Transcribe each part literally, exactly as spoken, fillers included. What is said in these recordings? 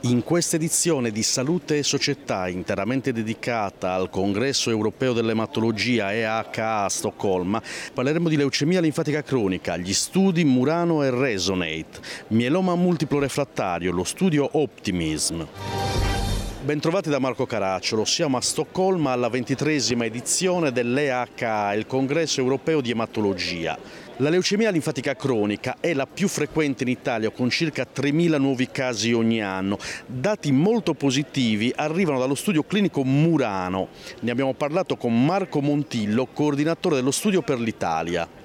In questa edizione di Salute e Società, interamente dedicata al Congresso Europeo dell'Ematologia E H A a Stoccolma, parleremo di leucemia linfatica cronica, gli studi Murano e Resonate, mieloma multiplo refrattario, lo studio Optimism. Bentrovati da Marco Caracciolo, siamo a Stoccolma alla ventitreesima edizione dell'E H A, il Congresso Europeo di Ematologia. La leucemia linfatica cronica è la più frequente in Italia, con circa tremila nuovi casi ogni anno. Dati molto positivi arrivano dallo studio clinico Murano. Ne abbiamo parlato con Marco Montillo, coordinatore dello studio per l'Italia.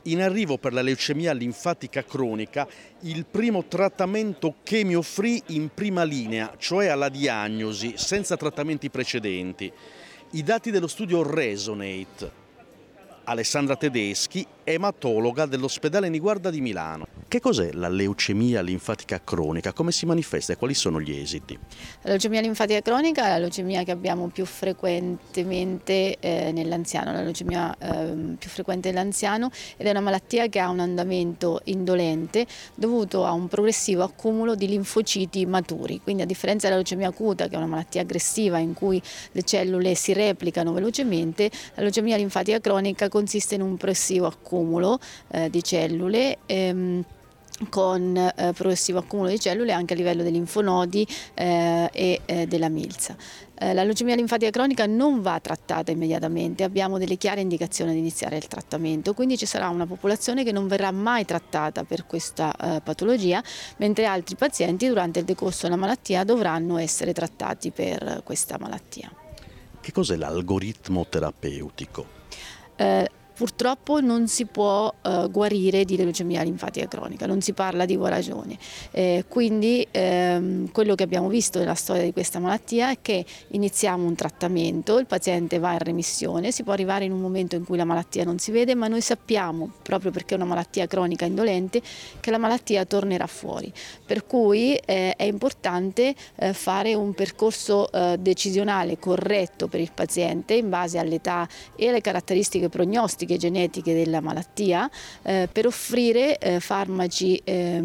In arrivo per la leucemia linfatica cronica il primo trattamento chemio-free in prima linea, cioè alla diagnosi, senza trattamenti precedenti. I dati dello studio Resonate. Alessandra Tedeschi, ematologa dell'ospedale Niguarda di Milano. Che cos'è la leucemia linfatica cronica? Come si manifesta e quali sono gli esiti? La leucemia linfatica cronica è la leucemia che abbiamo più frequentemente eh, nell'anziano, la leucemia eh, più frequente nell'anziano, ed è una malattia che ha un andamento indolente dovuto a un progressivo accumulo di linfociti maturi. Quindi, a differenza della leucemia acuta, che è una malattia aggressiva in cui le cellule si replicano velocemente, la leucemia linfatica cronica consiste in un progressivo accumulo eh, di cellule ehm, con eh, progressivo accumulo di cellule anche a livello dei linfonodi eh, e eh, della milza. Eh, la leucemia linfatica cronica non va trattata immediatamente, abbiamo delle chiare indicazioni di iniziare il trattamento, quindi ci sarà una popolazione che non verrà mai trattata per questa eh, patologia, mentre altri pazienti durante il decorso della malattia dovranno essere trattati per questa malattia. Che cos'è l'algoritmo terapeutico? Eh, Purtroppo non si può eh, guarire di leucemia linfatica cronica, non si parla di guarigione. Eh, quindi ehm, quello che abbiamo visto nella storia di questa malattia è che iniziamo un trattamento, il paziente va in remissione, si può arrivare in un momento in cui la malattia non si vede, ma noi sappiamo, proprio perché è una malattia cronica indolente, che la malattia tornerà fuori. Per cui eh, è importante eh, fare un percorso eh, decisionale corretto per il paziente in base all'età e alle caratteristiche prognostiche genetiche della malattia eh, per offrire eh, farmaci eh,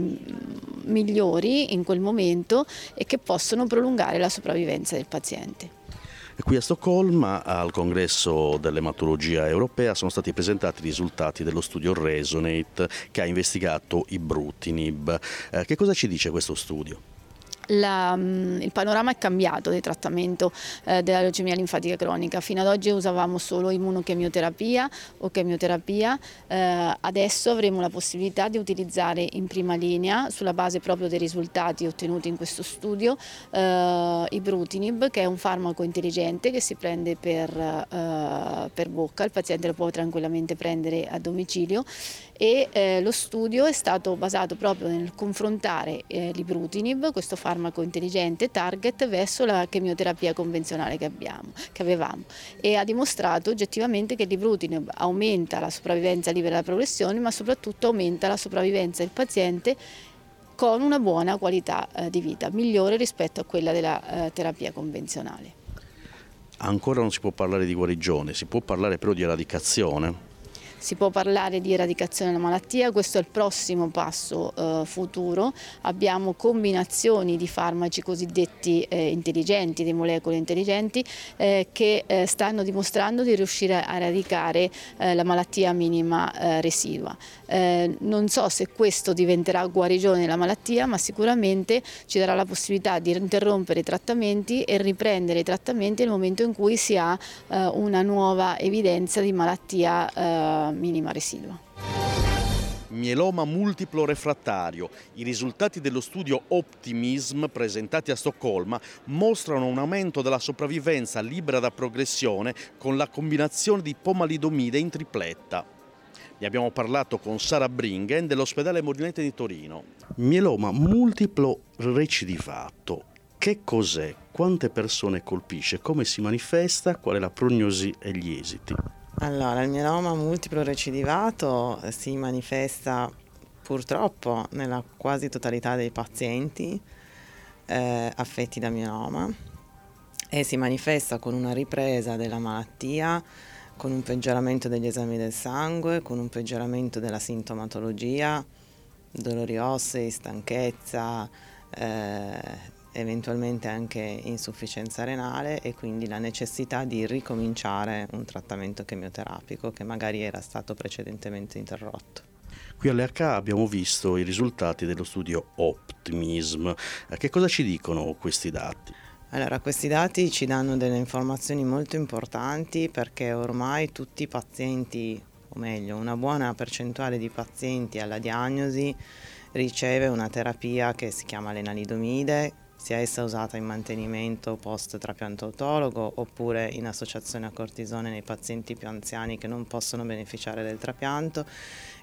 migliori in quel momento e che possono prolungare la sopravvivenza del paziente. E qui a Stoccolma, al congresso dell'ematologia europea, sono stati presentati i risultati dello studio Resonate che ha investigato ibrutinib. Eh, che cosa ci dice questo studio? La, il panorama è cambiato del trattamento eh, della leucemia linfatica cronica. Fino ad oggi usavamo solo immunochemioterapia o chemioterapia, eh, adesso avremo la possibilità di utilizzare in prima linea, sulla base proprio dei risultati ottenuti in questo studio, eh, ibrutinib, che è un farmaco intelligente che si prende per, eh, per bocca, il paziente lo può tranquillamente prendere a domicilio, e eh, lo studio è stato basato proprio nel confrontare eh, l'ibrutinib, questo farmaco intelligente target, verso la chemioterapia convenzionale che, abbiamo, che avevamo, e ha dimostrato oggettivamente che l'ibrutinib aumenta la sopravvivenza libera dalla progressione, ma soprattutto aumenta la sopravvivenza del paziente con una buona qualità eh, di vita, migliore rispetto a quella della eh, terapia convenzionale. Ancora non si può parlare di guarigione, si può parlare però di eradicazione. Si può parlare di eradicazione della malattia, questo è il prossimo passo eh, futuro. Abbiamo combinazioni di farmaci cosiddetti eh, intelligenti, di molecole intelligenti, eh, che eh, stanno dimostrando di riuscire a eradicare eh, la malattia minima eh, residua. Eh, non so se questo diventerà guarigione della malattia, ma sicuramente ci darà la possibilità di interrompere i trattamenti e riprendere i trattamenti nel momento in cui si ha eh, una nuova evidenza di malattia eh, minima residua. Mieloma multiplo refrattario. I risultati dello studio Optimism presentati a Stoccolma mostrano un aumento della sopravvivenza libera da progressione con la combinazione di pomalidomide in tripletta. Ne abbiamo parlato con Sara Bringen dell'ospedale Molinete di Torino. Mieloma multiplo recidivato. Che cos'è? Quante persone colpisce? Come si manifesta? Qual è la prognosi e gli esiti? Allora, il mieloma multiplo recidivato si manifesta purtroppo nella quasi totalità dei pazienti eh, affetti da mieloma, e si manifesta con una ripresa della malattia, con un peggioramento degli esami del sangue, con un peggioramento della sintomatologia, dolori ossei, stanchezza, eh, eventualmente anche insufficienza renale, e quindi la necessità di ricominciare un trattamento chemioterapico che magari era stato precedentemente interrotto. Qui all'E H A abbiamo visto i risultati dello studio Optimism. Che cosa ci dicono questi dati? Allora, questi dati ci danno delle informazioni molto importanti, perché ormai tutti i pazienti, o meglio una buona percentuale di pazienti alla diagnosi, riceve una terapia che si chiama lenalidomide, sia essa usata in mantenimento post-trapianto autologo oppure in associazione a cortisone nei pazienti più anziani che non possono beneficiare del trapianto,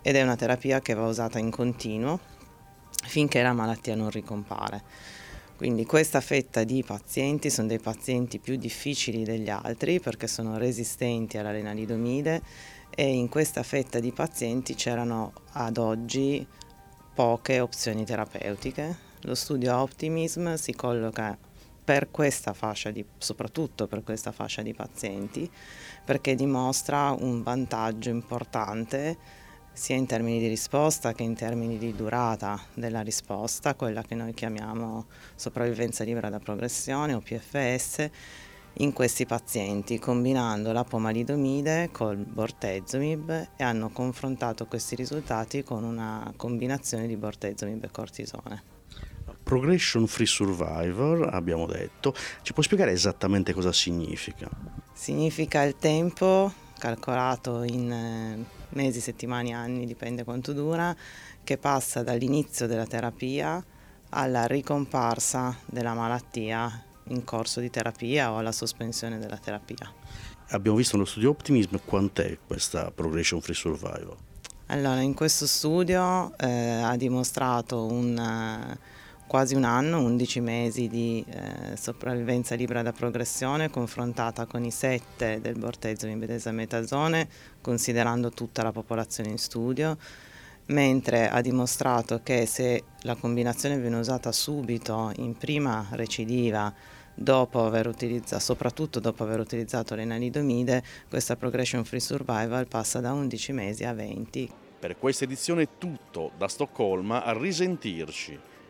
ed è una terapia che va usata in continuo finché la malattia non ricompare. Quindi questa fetta di pazienti sono dei pazienti più difficili degli altri perché sono resistenti alla lenalidomide, e in questa fetta di pazienti c'erano ad oggi poche opzioni terapeutiche. Lo studio Optimism si colloca per questa fascia di, soprattutto per questa fascia di pazienti, perché dimostra un vantaggio importante sia in termini di risposta che in termini di durata della risposta, quella che noi chiamiamo sopravvivenza libera da progressione o P F S, in questi pazienti, combinando la pomalidomide col bortezomib, e hanno confrontato questi risultati con una combinazione di bortezomib e cortisone. Progression Free Survivor, abbiamo detto, ci può spiegare esattamente cosa significa? Significa il tempo calcolato in mesi, settimane, anni, dipende quanto dura, che passa dall'inizio della terapia alla ricomparsa della malattia in corso di terapia o alla sospensione della terapia. Abbiamo visto nello studio Optimism quant'è questa Progression Free Survivor? Allora, in questo studio eh, ha dimostrato un, eh, quasi un anno, undici mesi di eh, sopravvivenza libera da progressione confrontata con i sette del bortezomib ed esametasone, considerando tutta la popolazione in studio, mentre ha dimostrato che se la combinazione viene usata subito in prima recidiva, dopo aver utilizzato, soprattutto dopo aver utilizzato l'enalidomide, questa progression free survival passa da undici mesi a venti. Per questa edizione è tutto, da Stoccolma a risentirci.